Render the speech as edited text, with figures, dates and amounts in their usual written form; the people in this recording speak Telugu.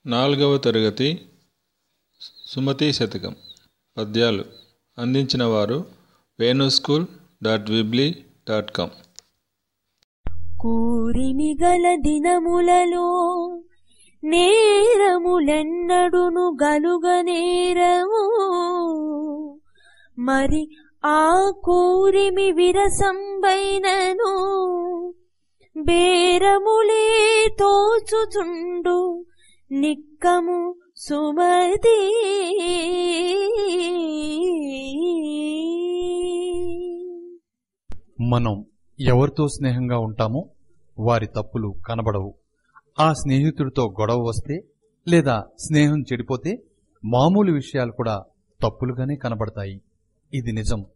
4వ తరగతి సుమతి శతకం పద్యాలు అందించిన వారు venuschool.weebly.com. కూరిమి గల దినములలో నేరములెన్నడును గలుగనేరము. మరి ఆ కూరిమి విరసంబైనను బేరములే తోచుచుండు నిక్కము సుమతి. మనం ఎవరితో స్నేహంగా ఉంటామో వారి తప్పులు కనబడవు. ఆ స్నేహితుడితో గొడవ వస్తే లేదా స్నేహం చెడిపోతే మామూలు విషయాలు కూడా తప్పులుగానే కనబడతాయి. ఇది నిజం.